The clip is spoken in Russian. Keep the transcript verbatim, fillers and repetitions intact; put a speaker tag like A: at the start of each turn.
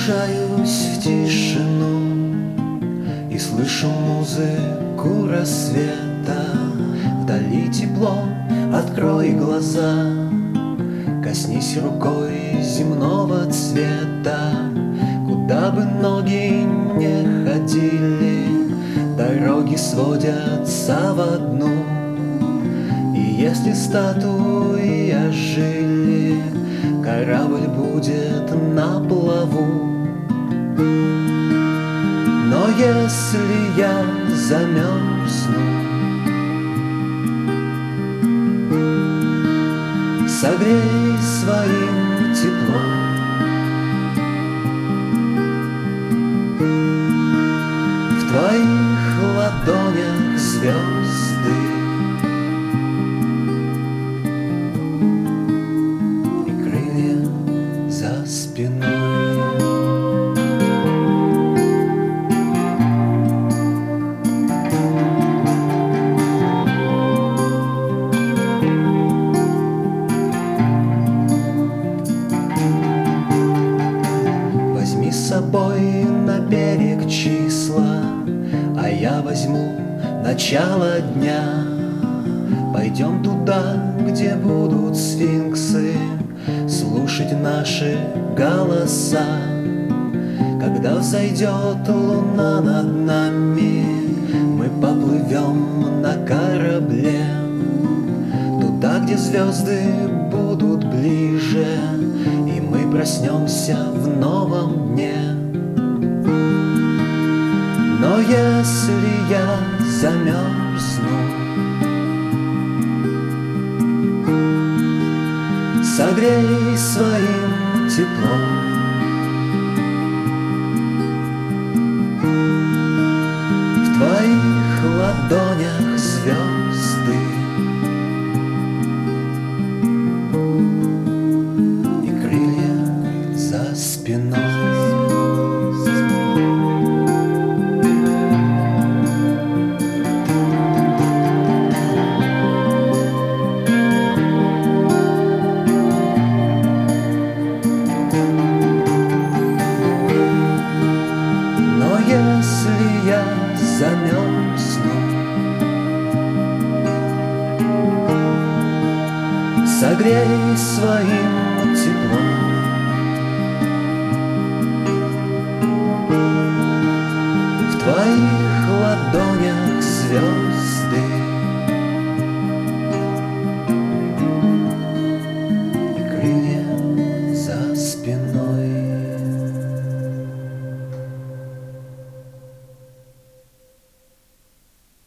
A: Погружаюсь в тишину и слышу музыку рассвета. Вдали тепло, открой глаза, коснись рукой земного цвета. Куда бы ноги не ходили, дороги сводятся в одну. И если статуи ожили, корабль будет на плаву. Но если я замерзну, согрей своим теплом. В твоих ладонях звезды, за спиной. Возьми с собой на берег числа, а я возьму начало дня. Пойдем туда, где будут сфинксы, слушать наши голоса. Когда взойдет луна над нами, мы поплывем на корабле туда, где звезды будут ближе, и мы проснемся в новом дне. Но если я замерзну, согрей своим теплом. В твоих ладонях звезды, и крылья за спиной. Если я замерзну, согрей своим теплом. В твоих ладонях звезд,